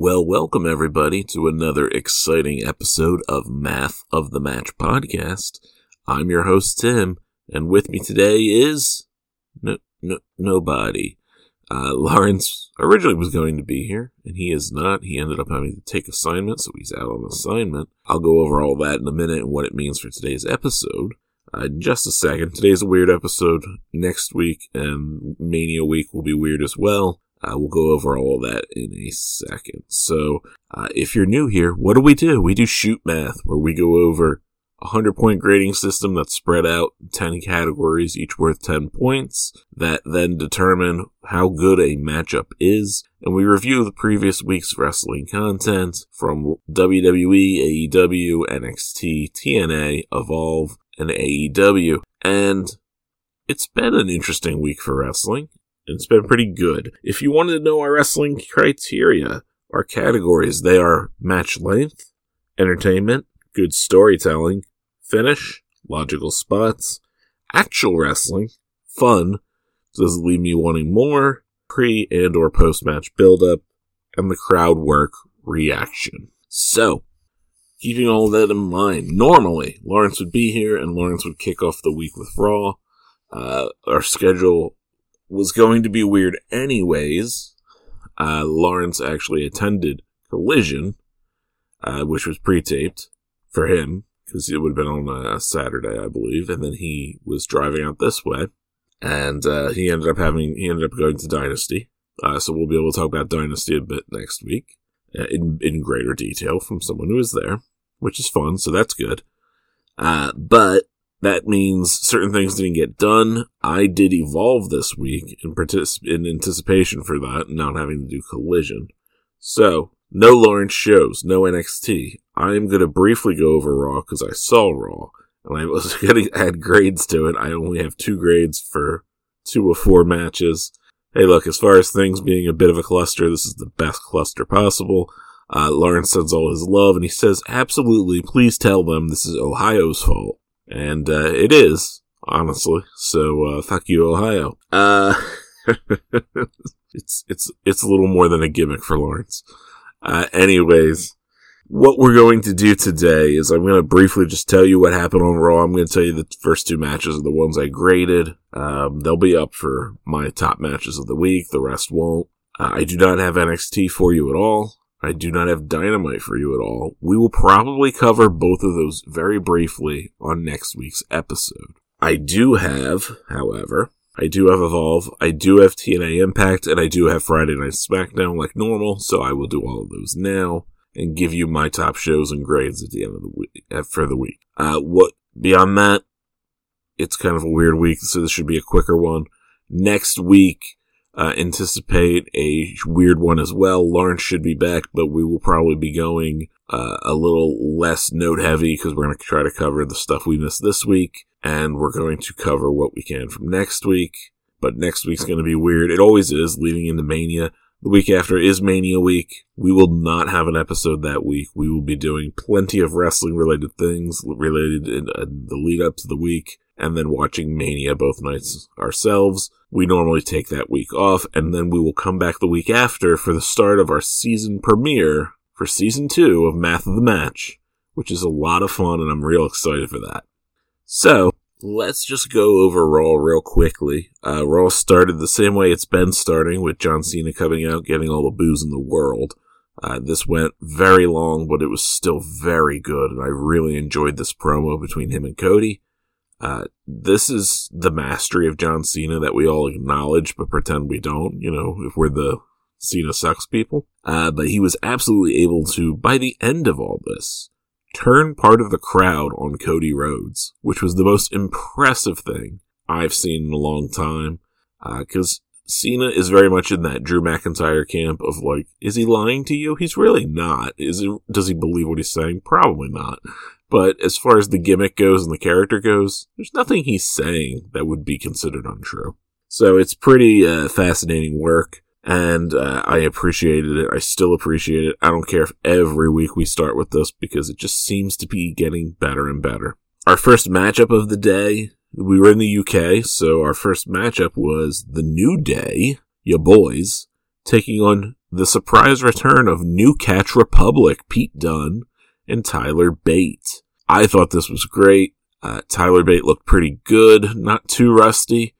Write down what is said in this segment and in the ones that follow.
Well, welcome everybody to another exciting episode of Math of the Match podcast. I'm your host, Tim, and with me today is nobody. Lawrence originally was going to be here, and he is not. He ended up having to take assignment, so he's out on assignment. I'll go over all that in a minute and what it means for today's episode. In just a second. Today's a weird episode. Next week and Mania week will be weird as well. We'll go over all of that in a second. So, if you're new here, what do? We do shoot math, where we go over a 100-point grading system that's spread out 10 categories, each worth 10 points, that then determine how good a matchup is. And we review the previous week's wrestling content from WWE, AEW, NXT, TNA, Evolve, and AEW. And it's been an interesting week for wrestling. It's been pretty good. If you wanted to know our wrestling criteria, our categories, they are match length, entertainment, good storytelling, finish, logical spots, actual wrestling, fun, does it leave me wanting more, pre- and or post-match build-up, and the crowd work reaction. So, keeping all that in mind, normally Lawrence would be here and Lawrence would kick off the week with Raw. Our schedule was going to be weird anyways. Lawrence actually attended Collision, which was pre-taped for him, because it would have been on a Saturday, I believe, and then he was driving out this way, and he ended up going to Dynasty, so we'll be able to talk about Dynasty a bit next week, in greater detail from someone who was there, which is fun, so that's good. But that means certain things didn't get done. I did Evolve this week in anticipation for that, not having to do Collision. So, no Lawrence shows, no NXT. I am going to briefly go over Raw because I saw Raw, and I was going to add grades to it. I only have 2 grades for 2 of 4 matches. Hey, look, as far as things being a bit of a cluster, this is the best cluster possible. Lawrence sends all his love, and he says, absolutely, please tell them this is Ohio's fault. And, it is, honestly. So, fuck you, Ohio. It's a little more than a gimmick for Lawrence. Anyways, what we're going to do today is I'm going to briefly just tell you what happened on Raw. I'm going to tell you the first 2 matches are the ones I graded. They'll be up for my top matches of the week. The rest won't. I do not have NXT for you at all. I do not have Dynamite for you at all. We will probably cover both of those very briefly on next week's episode. I do have Evolve, I do have TNA Impact, and I do have Friday Night SmackDown like normal, so I will do all of those now and give you my top shows and grades at the end of the week, for the week. Beyond that, it's kind of a weird week, so this should be a quicker one. Next week, anticipate a weird one as well. Lawrence should be back, but we will probably be going a little less note heavy because we're going to try to cover the stuff we missed this week, and we're going to cover what we can from next week. But next week's going to be weird. It always is, leading into Mania. The week after is Mania week. We will not have an episode that week. We will be doing plenty of wrestling-related things related in the lead-up to the week, and then watching Mania both nights ourselves. We normally take that week off, and then we will come back the week after for the start of our season premiere for Season 2 of Math of the Match, which is a lot of fun, and I'm real excited for that. So, let's just go over Raw real quickly. Raw started the same way it's been starting, with John Cena coming out, getting all the boos in the world. This went very long, but it was still very good, and I really enjoyed this promo between him and Cody. This is the mastery of John Cena that we all acknowledge, but pretend we don't, if we're the Cena sucks people. But he was absolutely able to, by the end of all this, turn part of the crowd on Cody Rhodes, which was the most impressive thing I've seen in a long time. 'Cause Cena is very much in that Drew McIntyre camp of like, is he lying to you? He's really not. Does he believe what he's saying? Probably not. But as far as the gimmick goes and the character goes, there's nothing he's saying that would be considered untrue. So it's pretty fascinating work, and I appreciated it. I still appreciate it. I don't care if every week we start with this, because it just seems to be getting better and better. Our first matchup of the day, we were in the UK, so our first matchup was The New Day, ya boys, taking on the surprise return of New Catch Republic, Pete Dunne and Tyler Bate. I thought this was great. Tyler Bate looked pretty good, not too rusty.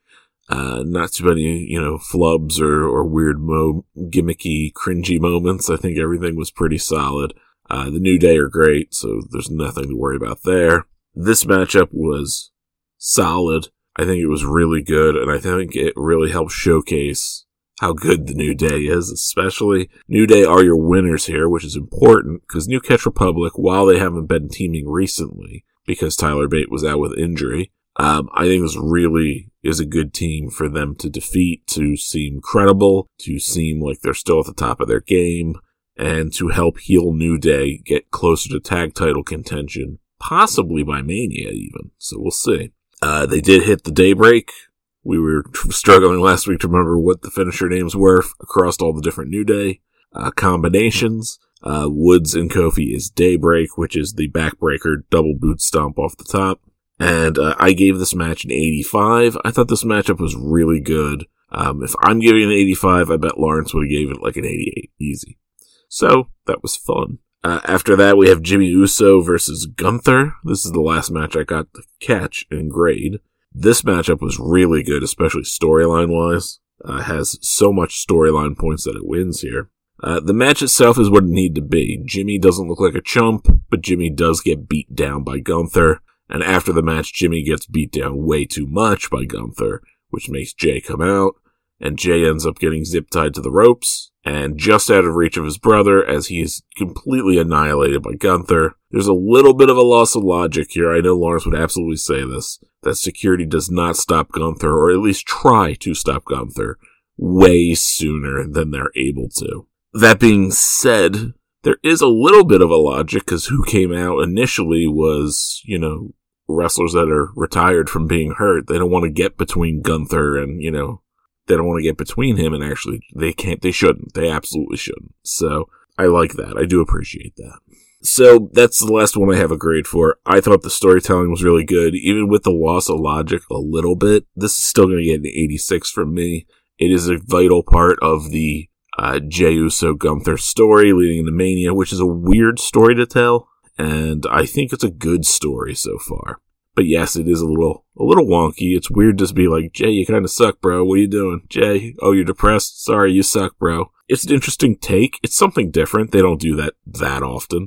Not too many, flubs or weird gimmicky, cringy moments. I think everything was pretty solid. The New Day are great, so there's nothing to worry about there. This matchup was solid. I think it was really good, and I think it really helped showcase how good the New Day is, especially. New Day are your winners here, which is important, because New Catch Republic, while they haven't been teaming recently, because Tyler Bate was out with injury, I think this really is a good team for them to defeat, to seem credible, to seem like they're still at the top of their game, and to help heel New Day get closer to tag title contention, possibly by Mania even. So we'll see. They did hit the Daybreak. We were struggling last week to remember what the finisher names were across all the different New Day combinations. Woods and Kofi is Daybreak, which is the backbreaker double boot stomp off the top. And I gave this match an 85. I thought this matchup was really good. If I'm giving it an 85, I bet Lawrence would have gave it like an 88. Easy. So, that was fun. After that, we have Jimmy Uso versus Gunther. This is the last match I got to catch and grade. This matchup was really good, especially storyline-wise. Has so much storyline points that it wins here. The match itself is what it needed to be. Jimmy doesn't look like a chump, but Jimmy does get beat down by Gunther. And after the match, Jimmy gets beat down way too much by Gunther, which makes Jay come out, and Jay ends up getting zip-tied to the ropes, and just out of reach of his brother as he is completely annihilated by Gunther. There's a little bit of a loss of logic here. I know Lawrence would absolutely say this, that security does not stop Gunther, or at least try to stop Gunther, way sooner than they're able to. That being said, there is a little bit of a logic, because who came out initially was, wrestlers that are retired from being hurt. They don't want to get between Gunther and, they don't want to get between him, and actually, they shouldn't. They absolutely shouldn't. So, I like that. I do appreciate that. So, that's the last one I have a grade for. I thought the storytelling was really good. Even with the loss of logic a little bit, this is still going to get an 86 from me. It is a vital part of the Jey Uso Gunther story leading into Mania, which is a weird story to tell. And I think it's a good story so far. But yes, it is a little wonky. It's weird to be like, Jay, you kind of suck, bro. What are you doing? Jay, oh, you're depressed? Sorry, you suck, bro. It's an interesting take. It's something different. They don't do that often.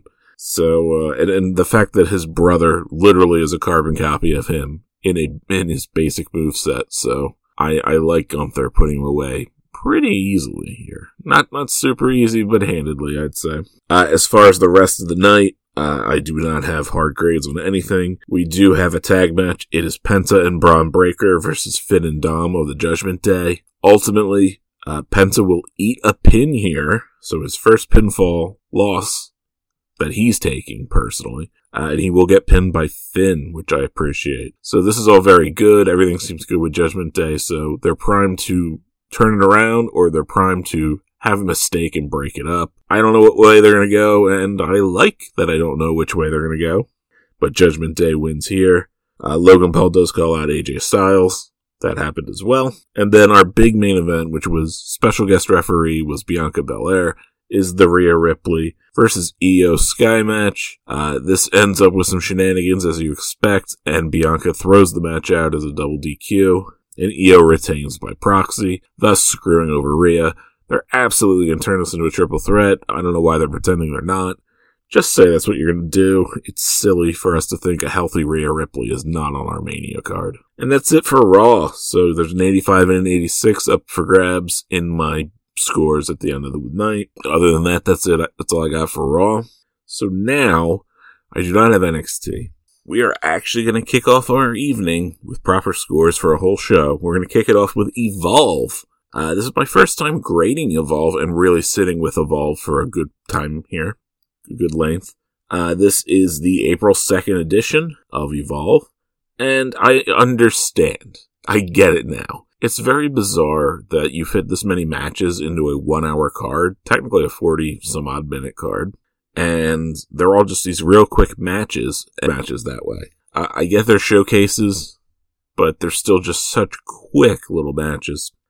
So, and the fact that his brother literally is a carbon copy of him in his basic moveset. So, I like Gunther putting him away pretty easily here. Not super easy, but handedly, I'd say. As far as the rest of the night, I do not have hard grades on anything. We do have a tag match. It is Penta and Braun Breaker versus Finn and Dom of the Judgment Day. Ultimately, Penta will eat a pin here, so his first pinfall loss that he's taking personally, and he will get pinned by Finn, which I appreciate. So this is all very good. Everything seems good with Judgment Day, so they're primed to turn it around, or they're primed to have a mistake and break it up. I don't know what way they're going to go, and I like that I don't know which way they're going to go. But Judgment Day wins here. Logan Paul does call out AJ Styles. That happened as well. And then our big main event, which was special guest referee, was Bianca Belair, is the Rhea Ripley versus Io Sky match. This ends up with some shenanigans, as you expect, and Bianca throws the match out as a double DQ, and Io retains by proxy, thus screwing over Rhea. They're absolutely going to turn this into a triple threat. I don't know why they're pretending they're not. Just say that's what you're going to do. It's silly for us to think a healthy Rhea Ripley is not on our Mania card. And that's it for Raw. So there's an 85 and an 86 up for grabs in my scores at the end of the night. Other than that, that's it. That's all I got for Raw. So now, I do not have NXT. We are actually going to kick off our evening with proper scores for a whole show. We're going to kick it off with Evolve. This is my first time grading Evolve and really sitting with Evolve for a good time here. A good length. This is the April 2nd edition of Evolve, and I understand. I get it now. It's very bizarre that you fit this many matches into a 1 hour card, technically a 40-some-odd minute card, and they're all just these real quick matches that way. I get their showcases, but they're still just such quick little matches.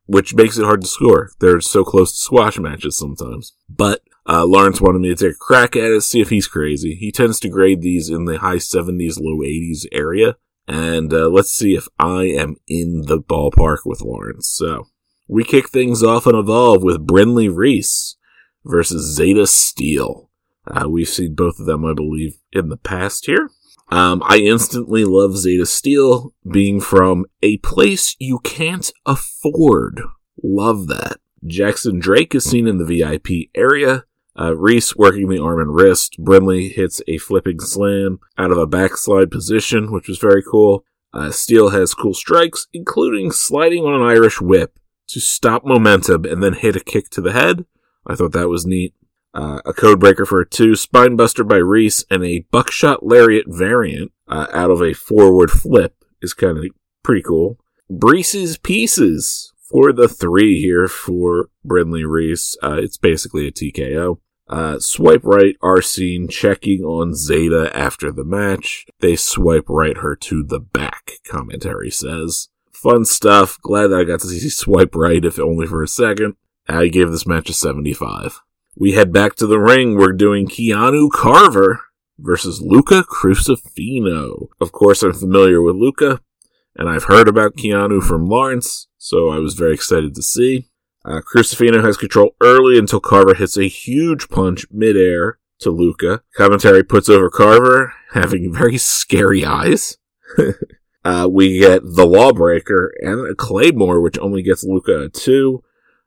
which makes it hard to score. They're so close to squash matches sometimes. But Lawrence wanted me to take a crack at it, see if he's crazy. He tends to grade these in the high 70s, low 80s area. And let's see if I am in the ballpark with Lawrence. So, we kick things off on Evolve with Brynlee Reese versus Zeta Steel. We've seen both of them, I believe, in the past here. I instantly love Zeta Steel being from a place you can't afford. Love that. Jackson Drake is seen in the VIP area. Reese working the arm and wrist. Brynlee hits a flipping slam out of a backslide position, which was very cool. Steel has cool strikes, including sliding on an Irish whip to stop momentum and then hit a kick to the head. I thought that was neat. A code breaker for a 2, spinebuster by Reese, and a buckshot lariat variant out of a forward flip is kind of pretty cool. Reese's Pieces for the 3 here for Brynlee Reese. It's basically a TKO. Swipe right, Arsene checking on Zeta after the match. They swipe right her to the back, commentary says. Fun stuff. Glad that I got to see swipe right, if only for a second. I gave this match a 75. We head back to the ring. We're doing Keanu Carver versus Luca Crucifino. Of course, I'm familiar with Luca, and I've heard about Keanu from Lawrence, so I was very excited to see. Crucifino has control early until Carver hits a huge punch midair to Luca. Commentary puts over Carver, having very scary eyes. We get the Lawbreaker and a Claymore, which only gets Luca a 2.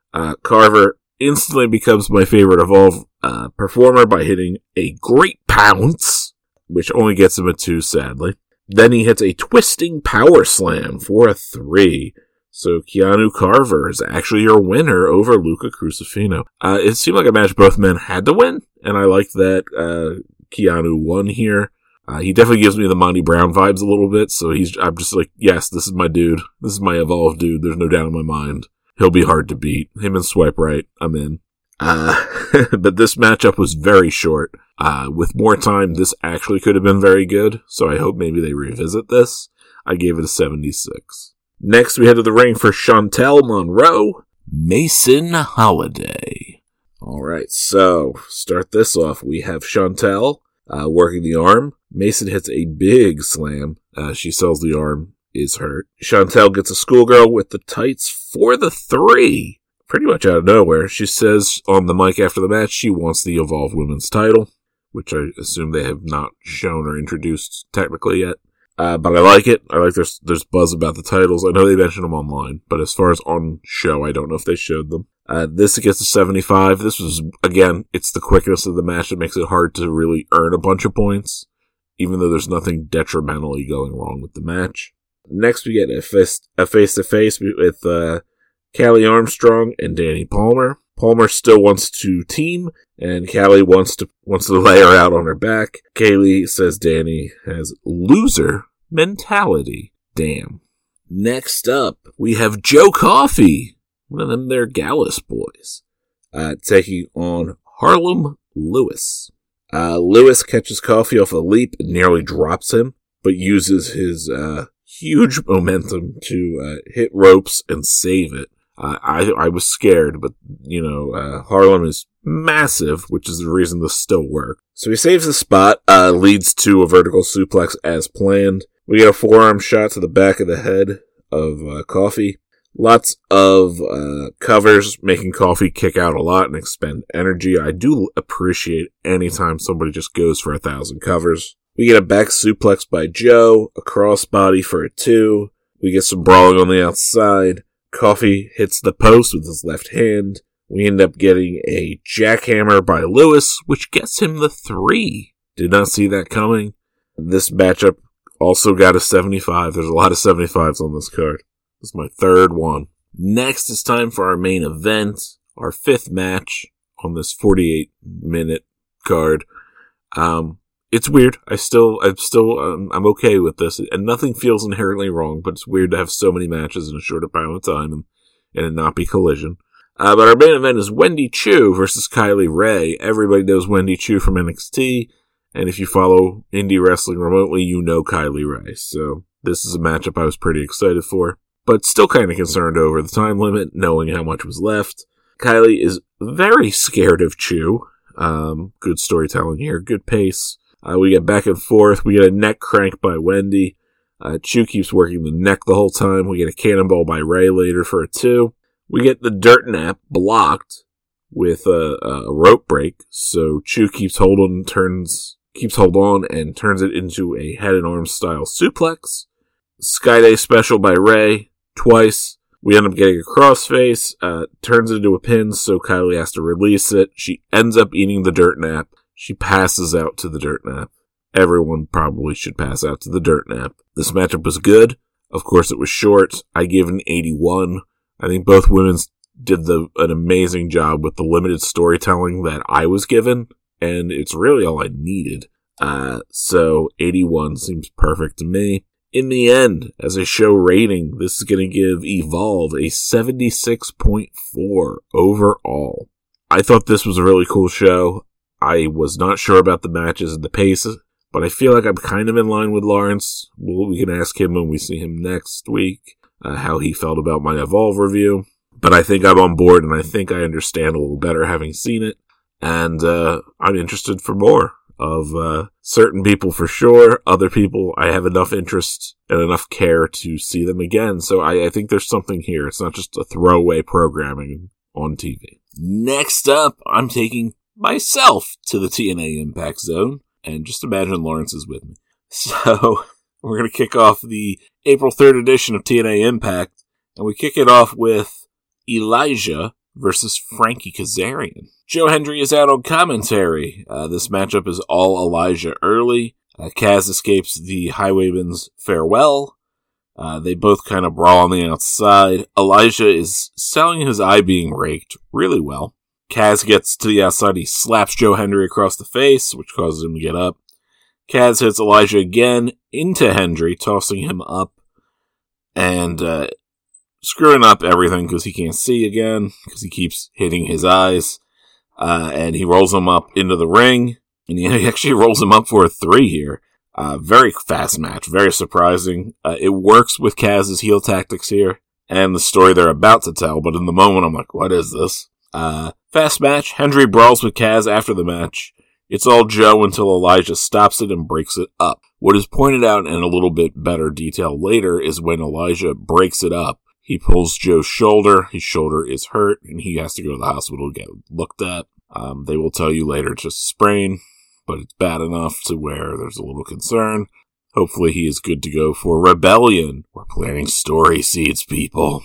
Carver instantly becomes my favorite Evolve performer by hitting a Great Pounce, which only gets him a 2, sadly. Then he hits a Twisting Power Slam for a 3. So Keanu Carver is actually your winner over Luca Crucifino. It seemed like a match both men had to win, and I like that Keanu won here. He definitely gives me the Monty Brown vibes a little bit, so I'm just like, yes, this is my dude. This is my Evolve dude. There's no doubt in my mind. He'll be hard to beat. Him and Swipe Right, I'm in. But this matchup was very short. With more time, this actually could have been very good, so I hope maybe they revisit this. I gave it a 76. Next, we head to the ring for Chantel Monroe, Mason Holiday. Alright, so, start this off. We have Chantel working the arm. Mason hits a big slam. She sells the arm, is hurt. Chantel gets a schoolgirl with the tights for the 3. Pretty much out of nowhere. She says on the mic after the match she wants the Evolve Women's title, which I assume they have not shown or introduced technically yet. But I like it. I like there's buzz about the titles. I know they mentioned them online, but as far as on show, I don't know if they showed them. This gets a 75. This was, again, it's the quickness of the match that makes it hard to really earn a bunch of points, even though there's nothing detrimentally going wrong with the match. Next, we get a face-to-face with Callie Armstrong and Danny Palmer. Palmer still wants to team, and Callie wants to lay her out on her back. Kaylee says Danny has loser mentality. Damn. Next up, we have Joe Coffey, one of them there Gallus boys, taking on Harlem Lewis. Lewis catches Coffey off a leap and nearly drops him, but uses his huge momentum to hit ropes and save it. I was scared, but, Harlem is massive, which is the reason this still worked. So he saves the spot, leads to a vertical suplex as planned. We get a forearm shot to the back of the head of Coffey. Lots of covers, making Coffey kick out a lot and expend energy. I do appreciate anytime somebody just goes for 1,000 covers. We get a back suplex by Joe, a crossbody for a 2. We get some brawling on the outside. Coffey hits the post with his left hand. We end up getting a jackhammer by Lewis, which gets him the 3. Did not see that coming. This matchup also got a 75. There's a lot of 75s on this card. This is my 3rd one. Next, it's time for our main event, our 5th match on this 48-minute card. It's weird. I'm okay with this, and nothing feels inherently wrong, but it's weird to have so many matches in a short amount of time and it not be Collision. But our main event is Wendy Choo versus Kylie Rae. Everybody knows Wendy Choo from NXT, and if you follow indie wrestling remotely, you know Kylie Rae. So this is a matchup I was pretty excited for. but still kind of concerned over the time limit, knowing how much was left. Kylie is very scared of Chu. Good storytelling here, good pace. We get back and forth. We get a neck crank by Wendy. Chu keeps working the neck the whole time. We get a cannonball by Ray later for a 2. We get the dirt nap blocked with a rope break. So Chu keeps hold on and turns it into a head and arm style suplex. Skyday special by Ray twice. We end up getting a crossface, turns it into a pin, so Kylie has to release it. She ends up eating the dirt nap. She passes out to the dirt nap. Everyone probably should pass out to the dirt nap. This matchup was good. Of course, it was short. I gave it an 81. I think both women did an amazing job with the limited storytelling that I was given, and it's really all I needed. So 81 seems perfect to me. In the end, as a show rating, this is going to give Evolve a 76.4 overall. I thought this was a really cool show. I was not sure about the matches and the pace, but I feel like I'm kind of in line with Lawrence. We can ask him when we see him next week how he felt about my Evolve review. But I think I'm on board, and I think I understand a little better having seen it. And I'm interested for more of certain people for sure. Other people, I have enough interest and enough care to see them again. So I think there's something here. It's not just a throwaway programming on TV. Next up, I'm taking myself to the TNA Impact Zone. And just imagine Lawrence is with me. So we're going to kick off the April 3rd edition of TNA Impact. And we kick it off with Elijah versus Frankie Kazarian. Joe Hendry is out on commentary. This matchup is all Elijah early. Kaz escapes the Highwayman's farewell. They both kind of brawl on the outside. Elijah is selling his eye being raked really well. Kaz gets to the outside. He slaps Joe Hendry across the face, which causes him to get up. Kaz hits Elijah again into Hendry, tossing him up and screwing up everything because he can't see again because he keeps hitting his eyes. And he rolls him up into the ring, and he actually rolls him up for a 3 here. Very fast match, very surprising. It works with Kaz's heel tactics here and the story they're about to tell, but in the moment I'm like, what is this? Fast match. Hendry brawls with Kaz after the match. It's all Joe until Elijah stops it and breaks it up. What is pointed out in a little bit better detail later is when Elijah breaks it up, he pulls Joe's shoulder. His shoulder is hurt, and he has to go to the hospital to get looked at. They will tell you later it's just a sprain, but it's bad enough to where there's a little concern. Hopefully he is good to go for Rebellion. We're planting story seeds, people.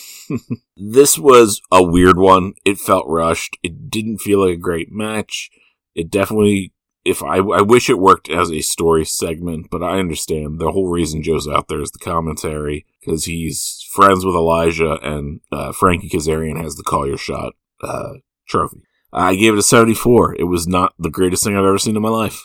This was a weird one. It felt rushed. It didn't feel like a great match. It definitely, I wish it worked as a story segment, but I understand the whole reason Joe's out there is the commentary, because he's friends with Elijah, and Frankie Kazarian has the Call Your Shot trophy. I gave it a 74. It was not the greatest thing I've ever seen in my life.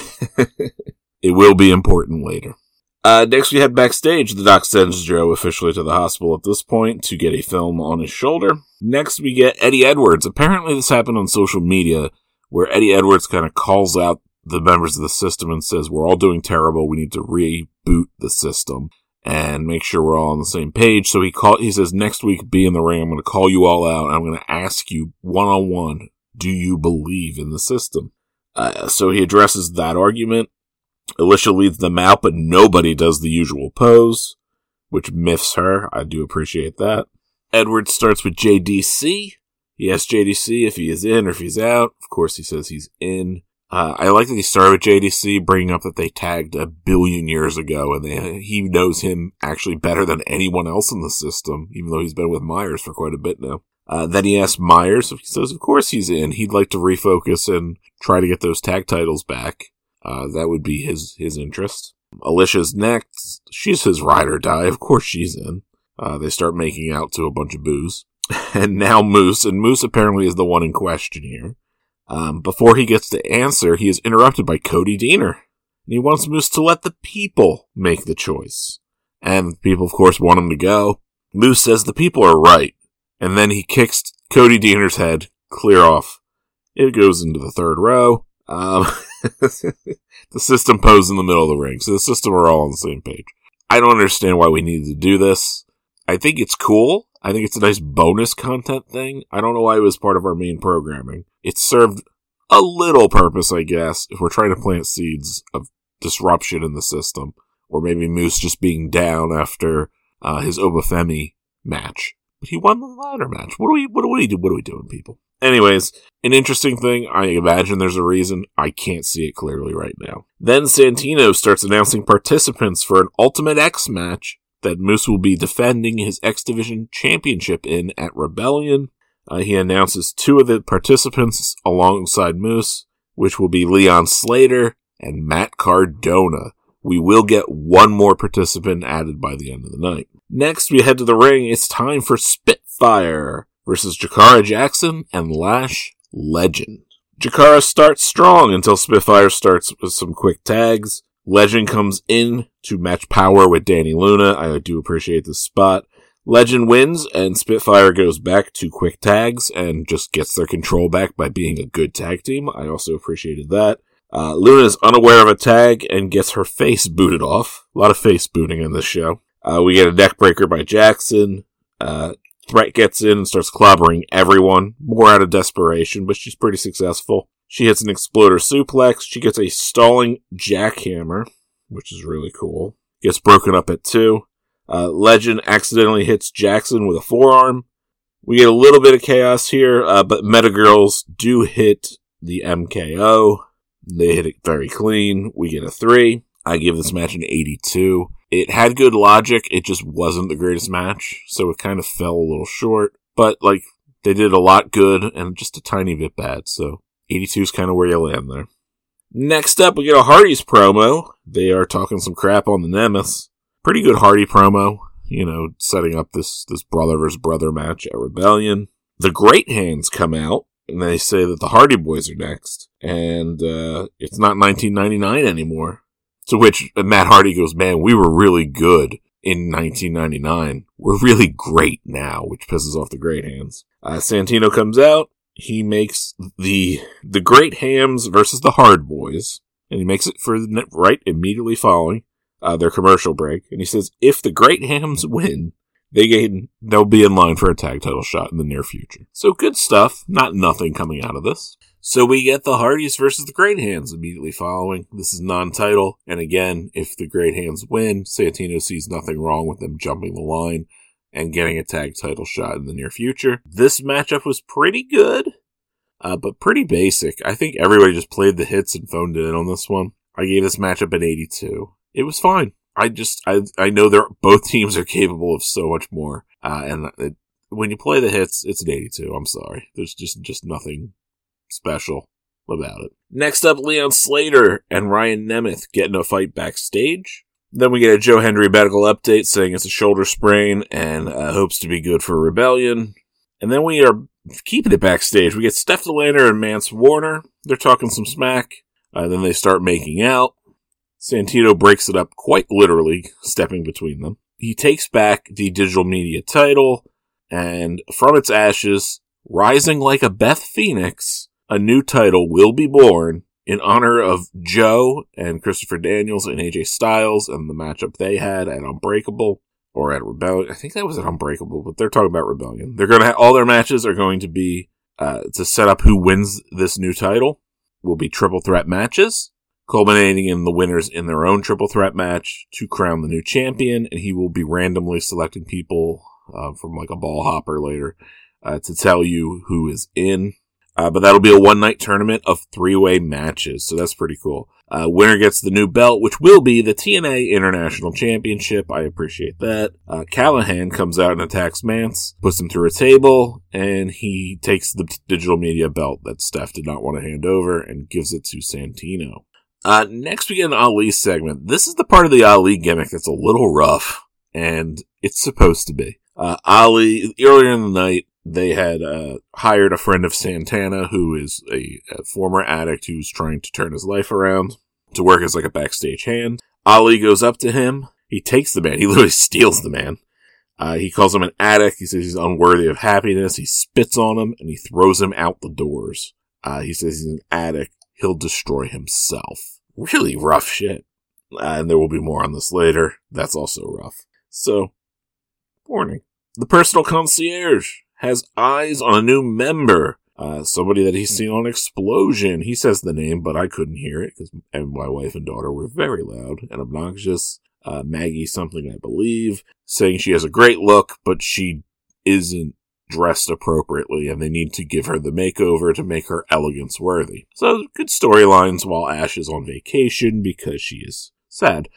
It will be important later. Next we head backstage. The doc sends Joe officially to the hospital at this point to get a film on his shoulder. Next we get Eddie Edwards. Apparently this happened on social media, where Eddie Edwards kind of calls out the members of the system and says, we're all doing terrible. We need to reboot the system and make sure we're all on the same page. So he says, next week, be in the ring. I'm going to call you all out. I'm going to ask you one-on-one, do you believe in the system? So he addresses that argument. Alicia leads them out, but nobody does the usual pose, which miffs her. I do appreciate that. Edwards starts with JDC. He asks JDC if he is in or if he's out. Of course, he says he's in. I like that he started with JDC, bringing up that they tagged 1 billion years ago, and he knows him actually better than anyone else in the system, even though he's been with Myers for quite a bit now. Then he asks Myers if he says, of course he's in. He'd like to refocus and try to get those tag titles back. That would be his interest. Alicia's next. She's his ride or die. Of course she's in. They start making out to a bunch of booze. And now Moose, and Moose apparently is the one in question here. Before he gets to answer, he is interrupted by Cody Deaner. And he wants Moose to let the people make the choice. And the people, of course, want him to go. Moose says the people are right. And then he kicks Cody Deaner's head clear off. It goes into the third row. The system posed in the middle of the ring, so the system are all on the same page. I don't understand why we needed to do this. I think it's cool. I think it's a nice bonus content thing. I don't know why it was part of our main programming. It served a little purpose, I guess, if we're trying to plant seeds of disruption in the system. Or maybe Moose just being down after his Obafemi match. But he won the ladder match. What are we doing, people? Anyways, an interesting thing. I imagine there's a reason. I can't see it clearly right now. Then Santino starts announcing participants for an Ultimate X match that Moose will be defending his X Division championship in at Rebellion. He announces 2 of the participants alongside Moose, which will be Leon Slater and Matt Cardona. We will get 1 more participant added by the end of the night. Next, we head to the ring. It's time for Spitfire versus Jakara Jackson and Lash Legend. Jakara starts strong until Spitfire starts with some quick tags. Legend comes in to match power with Danny Luna. I do appreciate this spot. Legend wins, and Spitfire goes back to quick tags and just gets their control back by being a good tag team. I also appreciated that. Luna is unaware of a tag and gets her face booted off. A lot of face booting in this show. We get a neck breaker by Jackson. Threat gets in and starts clobbering everyone, more out of desperation, but she's pretty successful. She hits an exploder suplex. She gets a stalling jackhammer, which is really cool. Gets broken up at 2. Legend accidentally hits Jackson with a forearm. We get a little bit of chaos here, but Metagirls do hit the MKO. They hit it very clean. We get a 3. I give this match an 82. It had good logic. It just wasn't the greatest match, so it kind of fell a little short. But, they did a lot good and just a tiny bit bad, so 82 is kind of where you land there. Next up, we get a Hardy's promo. They are talking some crap on the Nemesis. Pretty good Hardy promo, setting up this brother versus brother match at Rebellion. The Great Hands come out, and they say that the Hardy Boys are next, and it's not 1999 anymore. To which Matt Hardy goes, man, we were really good in 1999. We're really great now, which pisses off the Great Hands. Santino comes out. He makes the Great Hams versus the Hard Boys, and he makes it for the right immediately following their commercial break. And he says, if the Great Hams win, they'll be in line for a tag title shot in the near future. So good stuff. Not nothing coming out of this. So we get the Hardys versus the Great Hands immediately following. This is non-title. And again, if the Great Hands win, Santino sees nothing wrong with them jumping the line and getting a tag title shot in the near future. This matchup was pretty good, but pretty basic. I think everybody just played the hits and phoned it in on this one. I gave this matchup an 82. It was fine. I know both teams are capable of so much more. When you play the hits, it's an 82. I'm sorry. There's just nothing special about it. Next up, Leon Slater and Ryan Nemeth get in a fight backstage. Then we get a Joe Hendry medical update saying it's a shoulder sprain and hopes to be good for Rebellion. And then we are keeping it backstage. We get Steph DeLander and Mance Warner. They're talking some smack. Then they start making out. Santino breaks it up quite literally, stepping between them. He takes back the digital media title, and from its ashes, rising like a Beth Phoenix, a new title will be born in honor of Joe and Christopher Daniels and AJ Styles and the matchup they had at Unbreakable, or at Rebellion. I think that was at Unbreakable, but they're talking about Rebellion. They're going to all their matches are going to be to set up who wins this new title. Will be triple threat matches, culminating in the winners in their own triple threat match to crown the new champion, and he will be randomly selecting people from like a ball hopper later to tell you who is in. But that'll be a one-night tournament of 3-way matches, so that's pretty cool. Winner gets the new belt, which will be the TNA International Championship. I appreciate that. Callahan comes out and attacks Mance, puts him through a table, and he takes the digital media belt that Steph did not want to hand over and gives it to Santino. Next we get an Ali segment. This is the part of the Ali gimmick that's a little rough, and it's supposed to be. Ali, earlier in the night, they had hired a friend of Santana, who is a former addict who's trying to turn his life around, to work as like a backstage hand. Ali goes up to him. He takes the man. He literally steals the man. He calls him an addict. He says he's unworthy of happiness. He spits on him, and he throws him out the doors. He says he's an addict. He'll destroy himself. Really rough shit. And there will be more on this later. That's also rough. So, Warning. The personal concierge has eyes on a new member. Somebody that he's seen on Explosion. He says the name, but I couldn't hear it because my wife and daughter were very loud and obnoxious. Maggie something, I believe, saying she has a great look, but she isn't dressed appropriately and they need to give her the makeover to make her elegance worthy. So good storylines while Ash is on vacation because she is sad.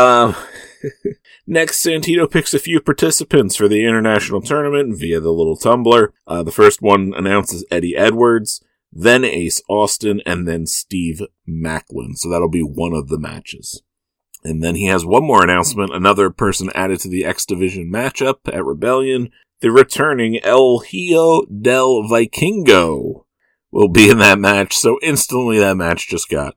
Next, Santino picks a few participants for the international tournament via the little Tumblr. The first one announces Eddie Edwards, then Ace Austin, and then Steve Macklin. So that'll be one of the matches. And then he has one more announcement, another person added to the X Division matchup at Rebellion. The returning El Hijo del Vikingo will be in that match. So instantly that match just got,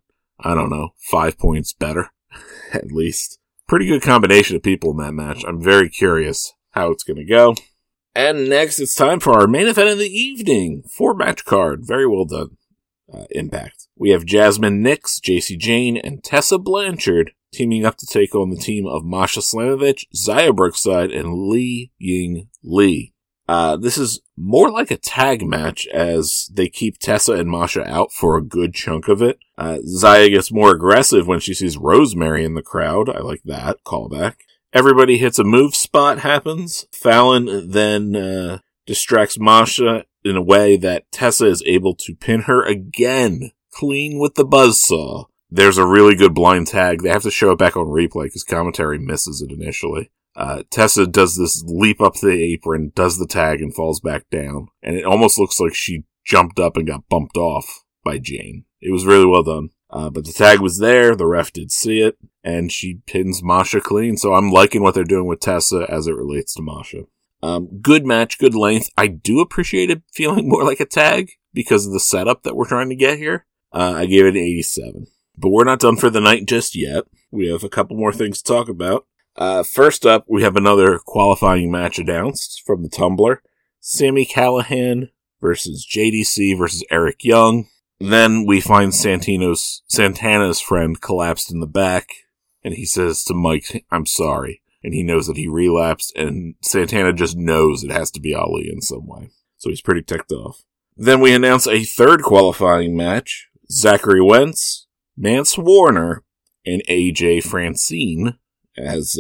5 points better, at least. Pretty good combination of people in that match. I'm very curious how it's going to go. And next, it's time for our main event of the evening. 4-match card. Very well done. Impact. We have Jasmine Nix, JC Jane, and Tessa Blanchard teaming up to take on the team of Masha Slamovich, Xia Brookside, and Li Ying Li. This is more like a tag match as they keep Tessa and Masha out for a good chunk of it. Xia gets more aggressive when she sees Rosemary in the crowd. I like that callback. Everybody hits a move spot happens. Fallon then distracts Masha in a way that Tessa is able to pin her again, clean with the buzzsaw. There's a really good blind tag. They have to show it back on replay because commentary misses it initially. Tessa does this leap up to the apron, does the tag, and falls back down. And it almost looks like she jumped up and got bumped off by Jane. It was really well done. But the tag was there, the ref did see it, and she pins Masha clean. So I'm liking what they're doing with Tessa as it relates to Masha. Good match, good length. I do appreciate it feeling more like a tag because of the setup that we're trying to get here. I gave it an 87. But we're not done for the night just yet. We have a couple more things to talk about. First up, we have another qualifying match announced from the Tumblr. Sami Callihan versus JDC versus Eric Young. Then we find Santana's friend collapsed in the back, and he says to Mike, "I'm sorry." And he knows that he relapsed, and Santana just knows it has to be Ali in some way. So he's pretty ticked off. Then we announce a third qualifying match. Zachary Wentz, Mance Warner, and AJ Francine, as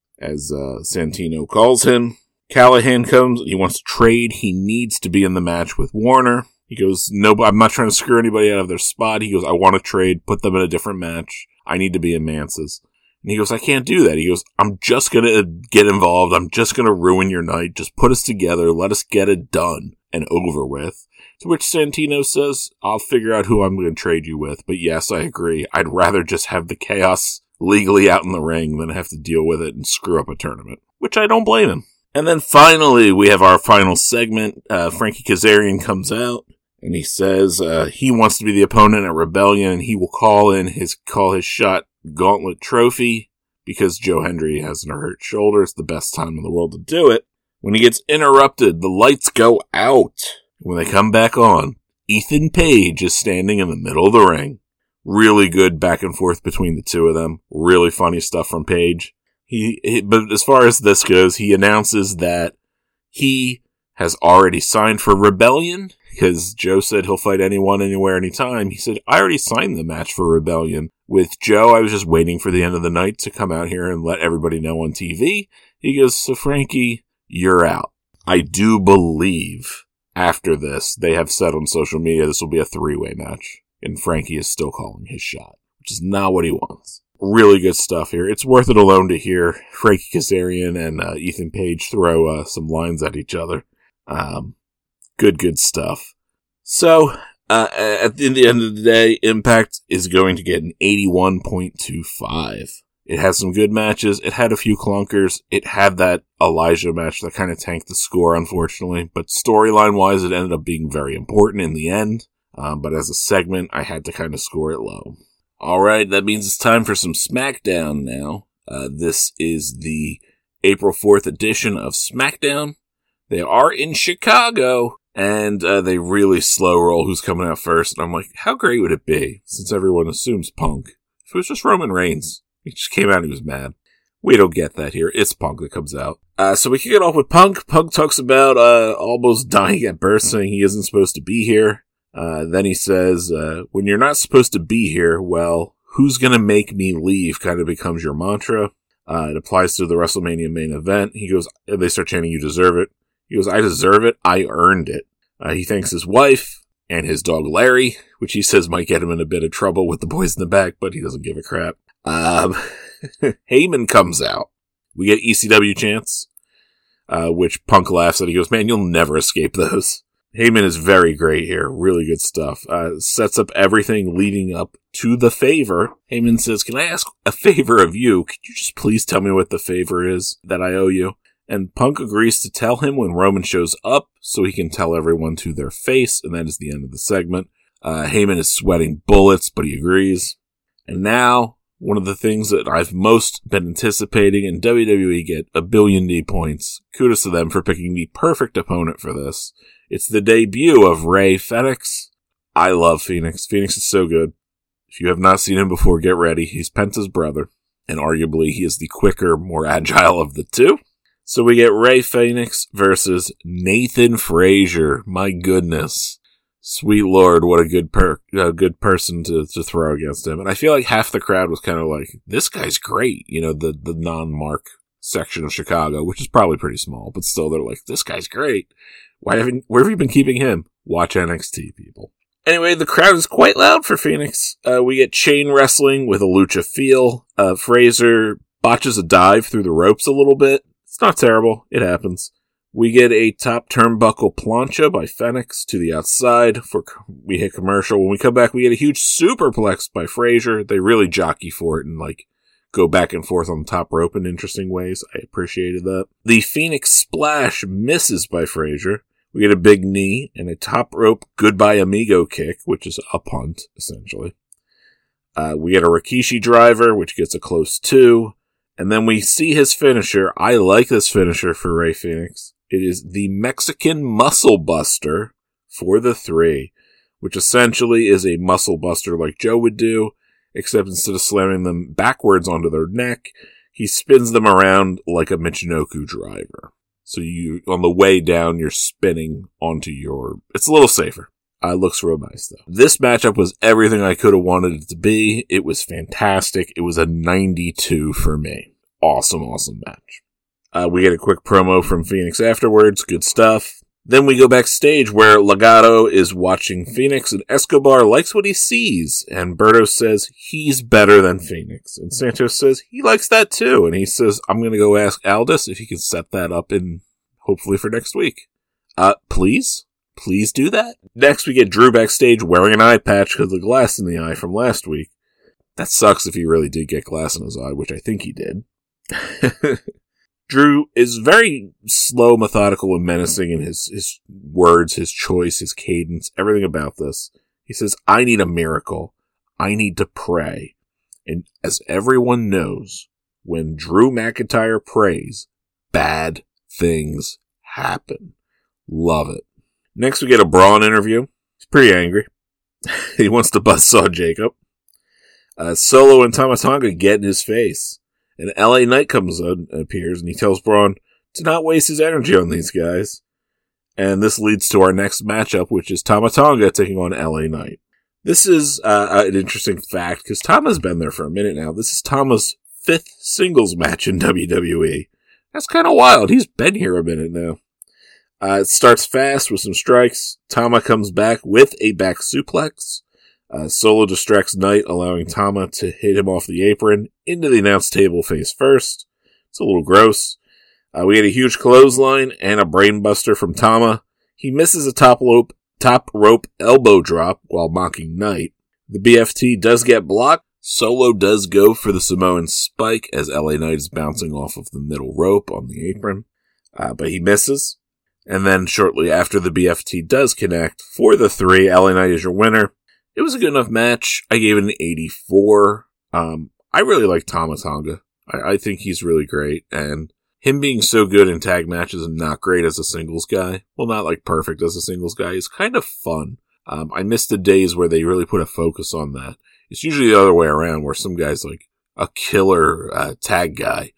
Santino calls him. Callihan comes, he wants to trade, he needs to be in the match with Warner. He goes, "No, I'm not trying to screw anybody out of their spot." He goes, "I want to trade, put them in a different match. I need to be in Mance's." And he goes, "I can't do that." He goes, "I'm just going to get involved. I'm just going to ruin your night. Just put us together. Let us get it done and over with." To which Santino says, "I'll figure out who I'm going to trade you with. But yes, I agree. I'd rather just have the chaos legally out in the ring than have to deal with it and screw up a tournament." Which I don't blame him. And then finally, we have our final segment. Frankie Kazarian comes out and he says he wants to be the opponent at Rebellion and he will call his shot Gauntlet Trophy because Joe Hendry has a hurt shoulder. It's the best time in the world to do it. When he gets interrupted, the lights go out. When they come back on, Ethan Page is standing in the middle of the ring. Really good back and forth between the two of them. Really funny stuff from Page. But as far as this goes, he announces that he has already signed for Rebellion because Joe said he'll fight anyone, anywhere, anytime. He said, "I already signed the match for Rebellion. With Joe, I was just waiting for the end of the night to come out here and let everybody know on TV." He goes, "So Frankie, you're out." I do believe after this, they have said on social media this will be a 3-way match. And Frankie is still calling his shot, which is not what he wants. Really good stuff here. It's worth it alone to hear Frankie Kazarian and Ethan Page throw some lines at each other. Good stuff. So, at the end of the day, Impact is going to get an 81.25. It had some good matches. It had a few clunkers. It had that Elijah match that kind of tanked the score, unfortunately. But storyline-wise, it ended up being very important in the end. But as a segment, I had to kind of score it low. Alright, that means it's time for some SmackDown now. This is the April 4th edition of SmackDown. They are in Chicago, and they really slow roll who's coming out first. And I'm like, how great would it be, since everyone assumes Punk, if it was just Roman Reigns? He just came out and he was mad. We don't get that here. It's Punk that comes out. So we kick it off with Punk. Punk talks about almost dying at birth, saying he isn't supposed to be here. Then he says, when you're not supposed to be here, well, who's gonna make me leave kind of becomes your mantra. It applies to the WrestleMania main event. He goes, they start chanting, you deserve it. He goes, I deserve it. I earned it. He thanks his wife and his dog Larry, which he says might get him in a bit of trouble with the boys in the back, but he doesn't give a crap. Heyman comes out. We get ECW chants, which Punk laughs at. He goes, man, you'll never escape those. Heyman is very great here. Really good stuff. Sets up everything leading up to the favor. Heyman says, can I ask a favor of you? Could you just please tell me what the favor is that I owe you? And Punk agrees to tell him when Roman shows up so he can tell everyone to their face, and that is the end of the segment. Heyman is sweating bullets, but he agrees. And now, one of the things that I've most been anticipating, and WWE get a billion D points. Kudos to them for picking the perfect opponent for this. It's the debut of Rey Fenix. I love Phoenix. Phoenix is so good. If you have not seen him before, get ready. He's Penta's brother, and arguably he is the quicker, more agile of the two. So we get Rey Fenix versus Nathan Frazier. My goodness. Sweet Lord, what a good person to throw against him. And I feel like half the crowd was kind of like, this guy's great. You know, the non-Mark section of Chicago, which is probably pretty small, but still they're like, this guy's great. Where have you been keeping him? Watch NXT, people. Anyway, the crowd is quite loud for Phoenix. We get chain wrestling with a lucha feel. Frazier botches a dive through the ropes a little bit. It's not terrible. It happens. We get a top turnbuckle plancha by Fenix to the outside. We hit commercial. When we come back, we get a huge superplex by Frazier. They really jockey for it and go back and forth on the top rope in interesting ways. I appreciated that. The Phoenix splash misses by Frazier. We get a big knee and a top rope goodbye amigo kick, which is a punt, essentially. We get a Rikishi driver, which gets a close 2. And then we see his finisher. I like this finisher for Rey Fenix. It is the Mexican Muscle Buster for the 3, which essentially is a muscle buster like Joe would do, except instead of slamming them backwards onto their neck, he spins them around like a Michinoku driver. So on the way down, you're spinning onto it's a little safer. It looks real nice though. This matchup was everything I could have wanted it to be. It was fantastic. It was a 92 for me. Awesome match. We get a quick promo from Phoenix afterwards. Good stuff. Then we go backstage where Legado is watching Phoenix and Escobar likes what he sees. And Berto says he's better than Phoenix. And Santos says he likes that too. And he says, I'm going to go ask Aldis if he can set that up hopefully for next week. Please do that. Next we get Drew backstage wearing an eye patch because of the glass in the eye from last week. That sucks if he really did get glass in his eye, which I think he did. Drew is very slow, methodical, and menacing in his words, his choice, his cadence, everything about this. He says, I need a miracle. I need to pray. And as everyone knows, when Drew McIntyre prays, bad things happen. Love it. Next we get a Braun interview. He's pretty angry. He wants to buzzsaw Jacob. Solo and Tama Tonga get in his face. And LA Knight appears, and he tells Braun to not waste his energy on these guys. And this leads to our next matchup, which is Tama Tonga taking on LA Knight. This is an interesting fact, because Tama's been there for a minute now. This is Tama's 5th singles match in WWE. That's kind of wild. He's been here a minute now. It starts fast with some strikes. Tama comes back with a back suplex. Solo distracts Knight, allowing Tama to hit him off the apron into the announce table face first. It's a little gross. We get a huge clothesline and a brainbuster from Tama. He misses a top rope elbow drop while mocking Knight. The BFT does get blocked. Solo does go for the Samoan spike as LA Knight is bouncing off of the middle rope on the apron. But he misses. And then shortly after the BFT does connect for the 3, LA Knight is your winner. It was a good enough match. I gave it an 84. I really like Tama Tonga. I think he's really great. And him being so good in tag matches and not great as a singles guy, well, not like perfect as a singles guy, is kind of fun. I miss the days where they really put a focus on that. It's usually the other way around, where some guy's like a killer tag guy,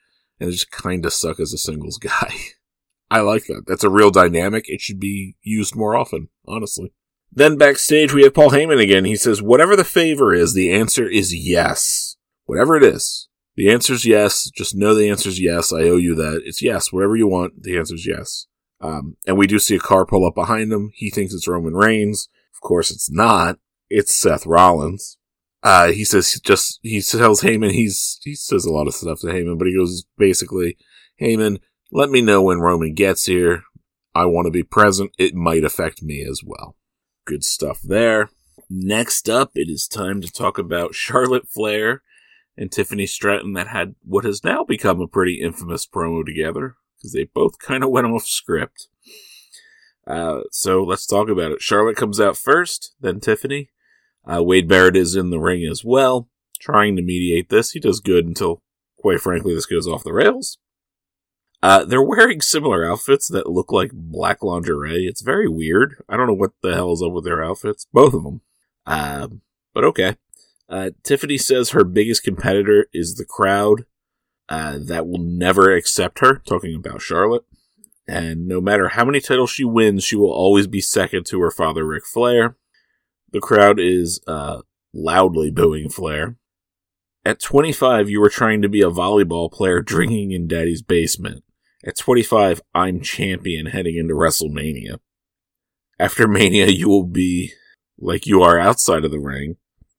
and just kind of suck as a singles guy. I like that. That's a real dynamic. It should be used more often, honestly. Then backstage, we have Paul Heyman again. He says, whatever the favor is, the answer is yes. Whatever it is. The answer's yes. Just know the answer's yes. I owe you that. It's yes. Whatever you want, the answer's yes. And we do see a car pull up behind him. He thinks it's Roman Reigns. Of course, it's not. It's Seth Rollins. He tells Heyman, he says a lot of stuff to Heyman, but he goes basically, Heyman, let me know when Roman gets here. I want to be present. It might affect me as well. Good stuff there. Next up, it is time to talk about Charlotte Flair and Tiffany Stratton that had what has now become a pretty infamous promo together, because they both kind of went off script. So let's talk about it. Charlotte comes out first, then Tiffany. Wade Barrett is in the ring as well, trying to mediate this. He does good until, quite frankly, this goes off the rails. They're wearing similar outfits that look like black lingerie. It's very weird. I don't know what the hell is up with their outfits. Both of them. But okay. Tiffany says her biggest competitor is the crowd that will never accept her, talking about Charlotte. And no matter how many titles she wins, she will always be second to her father, Ric Flair. The crowd is loudly booing Flair. At 25, you were trying to be a volleyball player drinking in Daddy's basement. At 25, I'm champion heading into WrestleMania. After Mania, you will be like you are outside of the ring,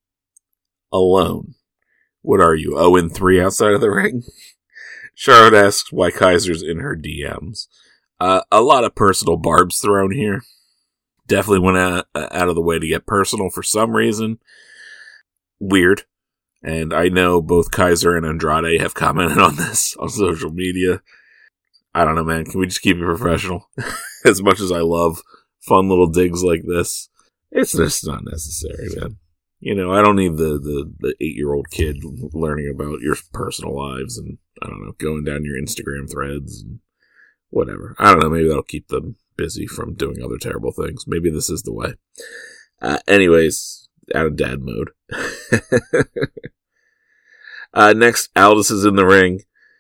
alone. What are you, 0-3 outside of the ring? Charlotte asks why Kaiser's in her DMs. A lot of personal barbs thrown here. Definitely went out of the way to get personal for some reason. Weird. And I know both Kaiser and Andrade have commented on this on social media. I don't know, man. Can we just keep it professional? As much as I love fun little digs like this, it's just not necessary, man. You know, I don't need the 8-year-old kid learning about your personal lives and, I don't know, going down your Instagram threads and whatever. I don't know. Maybe that'll keep them busy from doing other terrible things. Maybe this is the way. Anyways, out of dad mode. Next, Aldis is in the ring.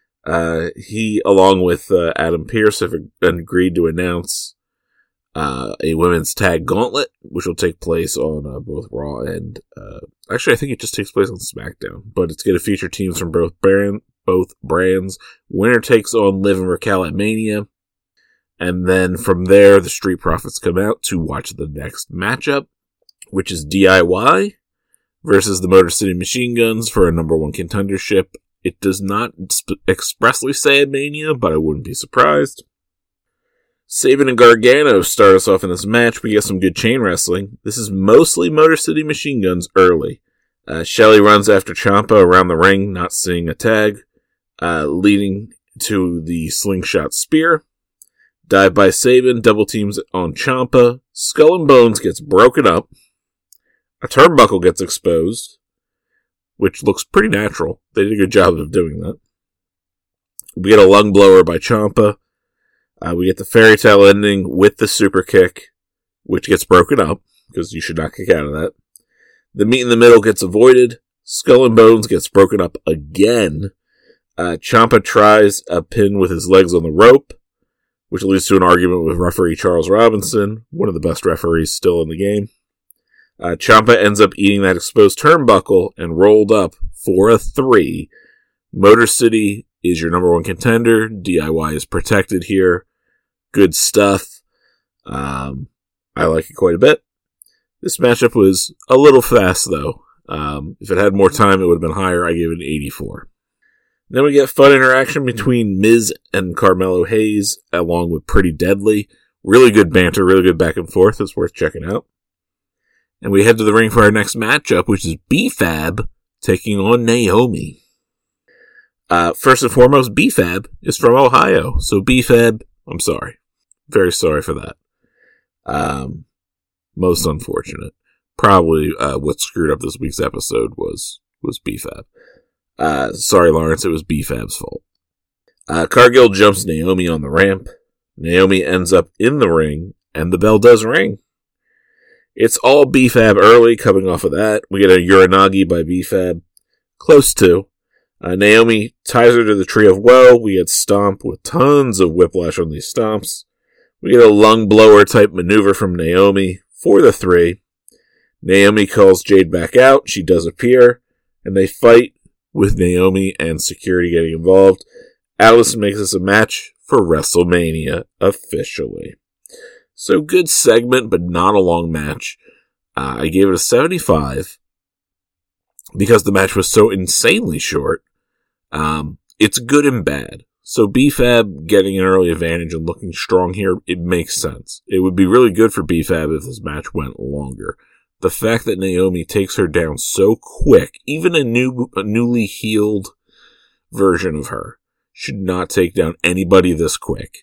He, along with Adam Pearce, have agreed to announce a women's tag gauntlet, which will take place on both Raw and... actually, I think it just takes place on SmackDown, but it's going to feature teams from both brands. Winner takes on Liv and Raquel at Mania. And then from there, the Street Profits come out to watch the next matchup, which is DIY versus the Motor City Machine Guns for a number one contendership. It does not expressly say at Mania, but I wouldn't be surprised. Sabin and Gargano start us off in this match. We get some good chain wrestling. This is mostly Motor City Machine Guns early. Shelley runs after Ciampa around the ring, not seeing a tag, leading to the slingshot spear. Dive by Sabin, double teams on Ciampa. Skull and Bones gets broken up. A turnbuckle gets exposed, which looks pretty natural. They did a good job of doing that. We get a lung blower by Ciampa. We get the fairy tale ending with the super kick, which gets broken up, because you should not kick out of that. The meet in the middle gets avoided. Skull and Bones gets broken up again. Ciampa tries a pin with his legs on the rope, which leads to an argument with referee Charles Robinson, one of the best referees still in the game. Ciampa ends up eating that exposed turnbuckle and rolled up for a 3. Motor City is your number one contender. DIY is protected here. Good stuff. I like it quite a bit. This matchup was a little fast, though. If it had more time, it would have been higher. I gave it an 84. Then we get fun interaction between Miz and Carmelo Hayes, along with Pretty Deadly. Really good banter, really good back and forth. It's worth checking out. And we head to the ring for our next matchup, which is B-Fab taking on Naomi. First and foremost, B-Fab is from Ohio. So B-Fab, I'm sorry. Very sorry for that. Most unfortunate. Probably what screwed up this week's episode was B-Fab. Sorry, Lawrence, it was B-Fab's fault. Cargill jumps Naomi on the ramp. Naomi ends up in the ring, and the bell does ring. It's all B-Fab early, coming off of that. We get a Uranagi by B-Fab. Close to. Naomi ties her to the Tree of Woe. We get Stomp with tons of whiplash on these stomps. We get a lung blower type maneuver from Naomi for the 3. Naomi calls Jade back out. She does appear, and they fight with Naomi and security getting involved. Alice makes this a match for WrestleMania officially. So good segment, but not a long match. I gave it a 75 because the match was so insanely short. It's good and bad. So B-Fab getting an early advantage and looking strong here, it makes sense. It would be really good for B-Fab if this match went longer. The fact that Naomi takes her down so quick, even a newly healed version of her should not take down anybody this quick,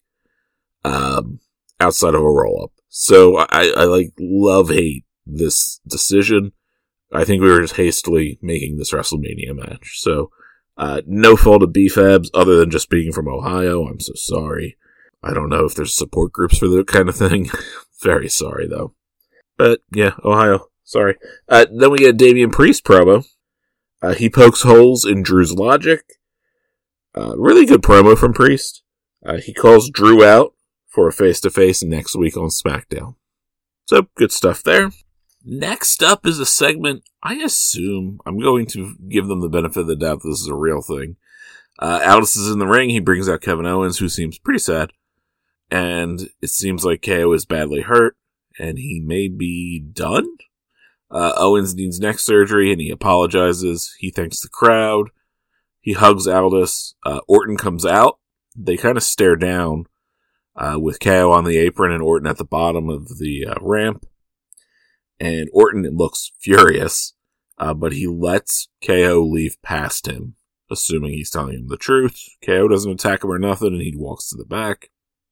outside of a roll-up. So I love-hate this decision. I think we were just hastily making this WrestleMania match. So, no fault of B-Fabs other than just being from Ohio. I'm so sorry. I don't know if there's support groups for that kind of thing. Very sorry, though. But, yeah, Ohio. Sorry. Then we get a Damian Priest promo. He pokes holes in Drew's logic. Really good promo from Priest. He calls Drew out for a face-to-face next week on SmackDown. So, good stuff there. Next up is a segment, I assume, I'm going to give them the benefit of the doubt that this is a real thing. Aldis is in the ring, he brings out Kevin Owens, who seems pretty sad. And it seems like KO is badly hurt, and he may be done? Owens needs neck surgery, and he apologizes. He thanks the crowd. He hugs Aldis. Orton comes out. They kind of stare down, with KO on the apron and Orton at the bottom of the ramp. And Orton looks furious, but he lets KO leave past him, assuming he's telling him the truth. KO doesn't attack him or nothing, and he walks to the back.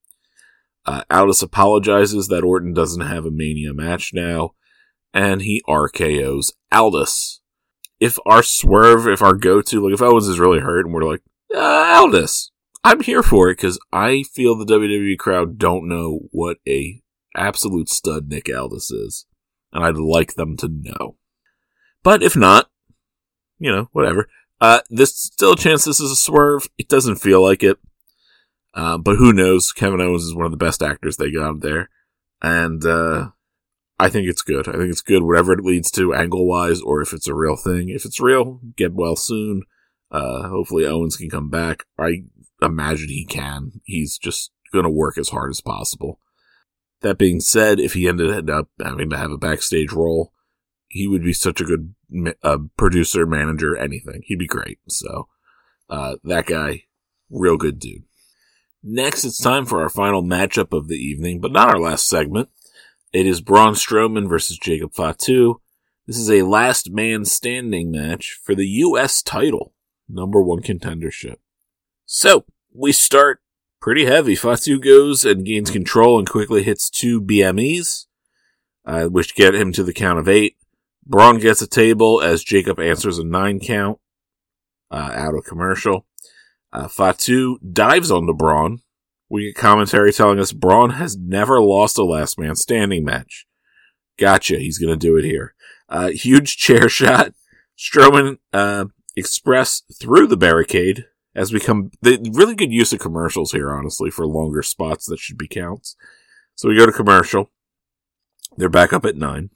Aldis apologizes that Orton doesn't have a Mania match now, and he RKO's Aldis. If our go-to, like if Owens is really hurt and we're like, Aldis, I'm here for it, because I feel the WWE crowd don't know what a absolute stud Nick Aldis is. And I'd like them to know. But if not, whatever. There's still a chance this is a swerve. It doesn't feel like it. But who knows? Kevin Owens is one of the best actors they got there. And I think it's good. I think it's good whatever it leads to angle-wise, or if it's a real thing. If it's real, get well soon. Hopefully Owens can come back. I imagine he can. He's just going to work as hard as possible. That being said, if he ended up having to have a backstage role, he would be such a good producer, manager, anything. He'd be great. So, that guy, real good dude. Next, it's time for our final matchup of the evening, but not our last segment. It is Braun Strowman versus Jacob Fatu. This is a last man standing match for the U.S. title, #1 contendership. So, we start pretty heavy. Fatu goes and gains control and quickly hits 2 BMEs, which get him to the count of 8. Braun gets a table as Jacob answers a 9 count, out of commercial. Fatu dives onto Braun. We get commentary telling us Braun has never lost a last man standing match. Gotcha, he's gonna do it here. Huge chair shot. Strowman, express through the barricade. Has become the really good use of commercials here, honestly, for longer spots that should be counts. So we go to commercial. They're back up at 9.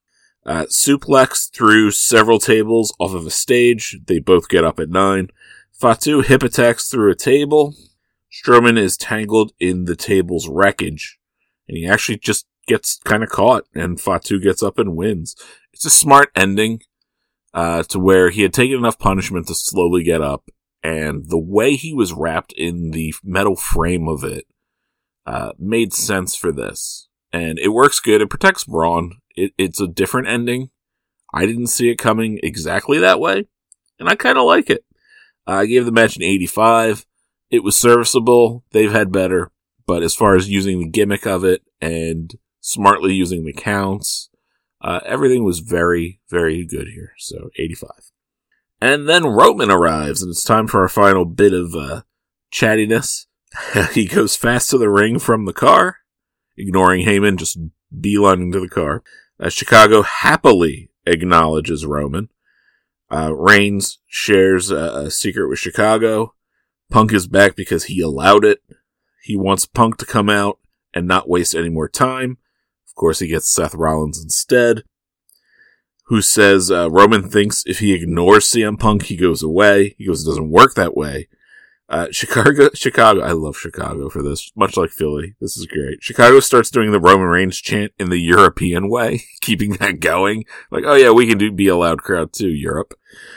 Suplex through several tables off of a stage. They both get up at 9. Fatu hip attacks through a table. Strowman is tangled in the table's wreckage. And he actually just gets kind of caught. And Fatu gets up and wins. It's a smart ending, to where he had taken enough punishment to slowly get up. And the way he was wrapped in the metal frame of it made sense for this. And it works good. It protects Braun. It's a different ending. I didn't see it coming exactly that way. And I kind of like it. I gave the match an 85. It was serviceable. They've had better. But as far as using the gimmick of it and smartly using the counts, everything was very, very good here. So 85. And then Roman arrives, and it's time for our final bit of chattiness. He goes fast to the ring from the car, ignoring Heyman, just beelining to the car. Chicago happily acknowledges Roman. Reigns shares a secret with Chicago. Punk is back because he allowed it. He wants Punk to come out and not waste any more time. Of course, he gets Seth Rollins instead, who says Roman thinks if he ignores CM Punk, he goes away. He goes, it doesn't work that way. Chicago, I love Chicago for this, much like Philly. This is great. Chicago starts doing the Roman Reigns chant in the European way, keeping that going. Like, oh yeah, we can be a loud crowd too, Europe.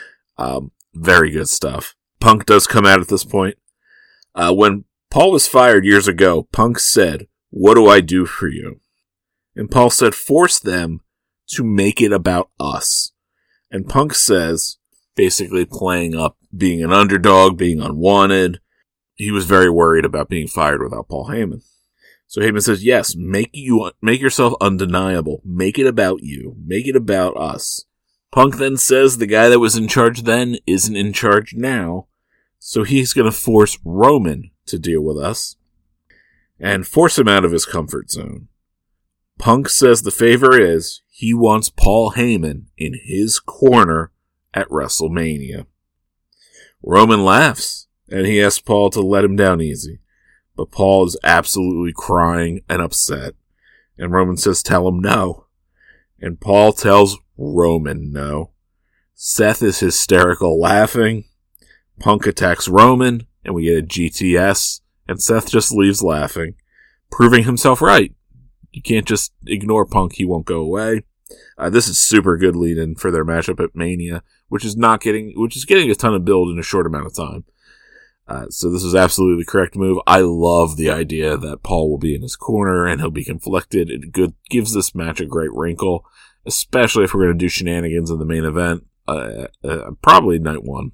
Very good stuff. Punk does come out at this point. When Paul was fired years ago, Punk said, "What do I do for you?" And Paul said, "Force them to make it about us." And Punk says, basically playing up being an underdog, being unwanted. He was very worried about being fired without Paul Heyman. So Heyman says, yes, make yourself undeniable. Make it about you. Make it about us. Punk then says the guy that was in charge then isn't in charge now. So he's going to force Roman to deal with us and force him out of his comfort zone. Punk says the favor is he wants Paul Heyman in his corner at WrestleMania. Roman laughs, and he asks Paul to let him down easy. But Paul is absolutely crying and upset. And Roman says, tell him no. And Paul tells Roman no. Seth is hysterical laughing. Punk attacks Roman, and we get a GTS, and Seth just leaves laughing, proving himself right. You can't just ignore Punk, he won't go away. This is super good lead-in for their matchup at Mania, which is getting a ton of build in a short amount of time. So this is absolutely the correct move. I love the idea that Paul will be in his corner and he'll be conflicted. It gives this match a great wrinkle, especially if we're going to do shenanigans in the main event, probably night one.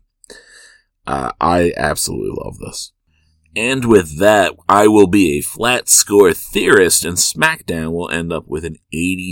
I absolutely love this. And with that, I will be a flat score theorist, and SmackDown will end up with an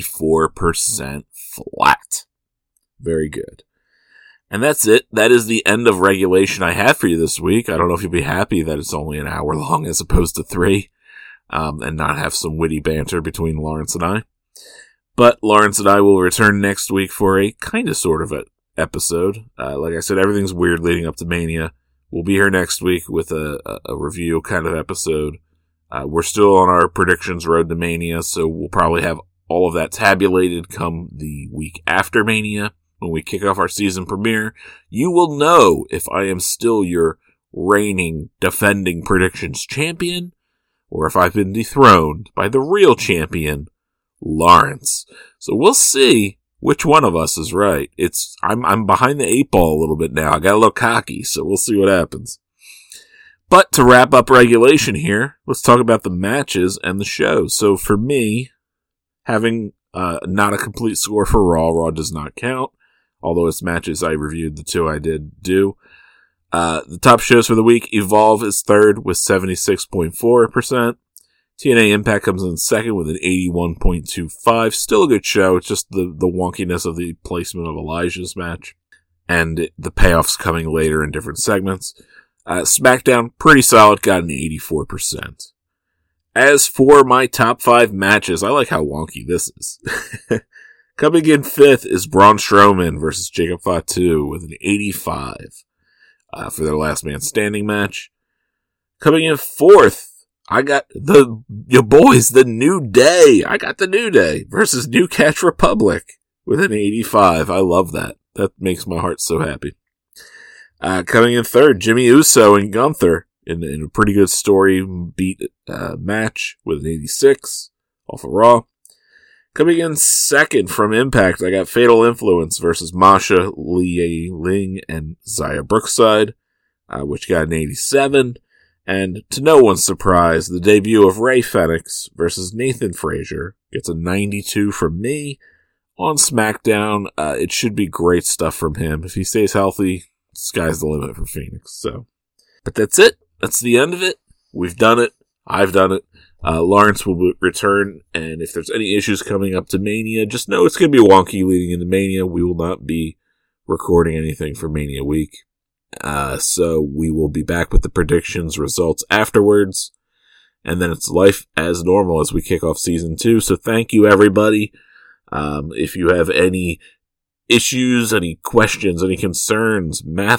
84% flat. Very good. And that's it. That is the end of regulation I have for you this week. I don't know if you'll be happy that it's only an hour long as opposed to 3, and not have some witty banter between Lawrence and I. But Lawrence and I will return next week for a kind of sort of episode. Like I said, everything's weird leading up to Mania. We'll be here next week with a review kind of episode. We're still on our predictions road to Mania, so we'll probably have all of that tabulated come the week after Mania. When we kick off our season premiere, you will know if I am still your reigning, defending predictions champion, or if I've been dethroned by the real champion, Lawrence. So we'll see which one of us is right. I'm behind the 8 ball a little bit now. I got a little cocky, so we'll see what happens. But to wrap up regulation here, let's talk about the matches and the show. So for me, having not a complete score for Raw does not count. Although it's matches I reviewed, the 2 I did do. The top shows for the week, Evolve is third with 76.4%. TNA Impact comes in second with an 81.25. Still a good show. It's just the wonkiness of the placement of Elijah's match. And the payoffs coming later in different segments. SmackDown, pretty solid, got an 84%. As for my top 5 matches, I like how wonky this is. Coming in 5th is Braun Strowman versus Jacob Fatu with an 85 for their last man standing match. Coming in 4th, I got your boys, the New Day. I got the New Day versus New Catch Republic with an 85. I love that. That makes my heart so happy. Coming in 3rd, Jimmy Uso and Gunther in a pretty good story beat match with an 86 off of Raw. Coming in 2nd from Impact, I got Fatal Influence versus Masha, Li Ling, and Xia Brookside, which got an 87. And to no one's surprise, the debut of Rey Fenix versus Nathan Frazier gets a 92 from me on SmackDown. It should be great stuff from him. If he stays healthy, sky's the limit for Phoenix. So, but that's it. That's the end of it. We've done it. I've done it. Lawrence will return, and if there's any issues coming up to Mania, just know it's going to be wonky leading into Mania. We will not be recording anything for Mania week. So we will be back with the predictions results afterwards, and then it's life as normal as we kick off season 2. So thank you, everybody. If you have any issues, any questions, any concerns,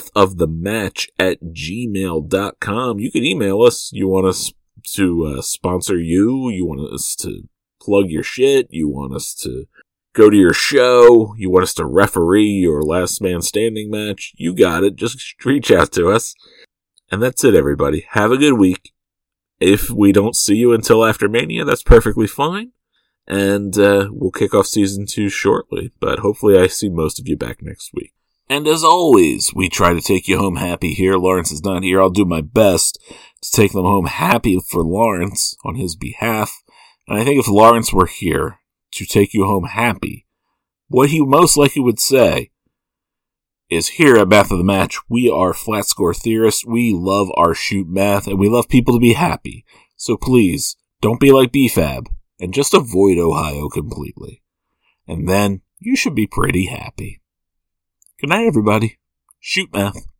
mathofthematch@gmail.com. You can email us. You want us to sponsor you. You want us to plug your shit. You want us to go to your show. You want us to referee your last man standing match. You got it. Just reach out to us. And that's it, everybody. Have a good week. If we don't see you until after Mania, that's perfectly fine. And we'll kick off Season 2 shortly. But hopefully I see most of you back next week. And as always, we try to take you home happy here. Lawrence is not here. I'll do my best to take them home happy for Lawrence on his behalf. And I think if Lawrence were here to take you home happy, what he most likely would say is, here at Math of the Match, we are flat score theorists. We love our shoot math, and we love people to be happy. So please, don't be like BFAB, and just avoid Ohio completely. And then you should be pretty happy. Good night, everybody. Shoot math.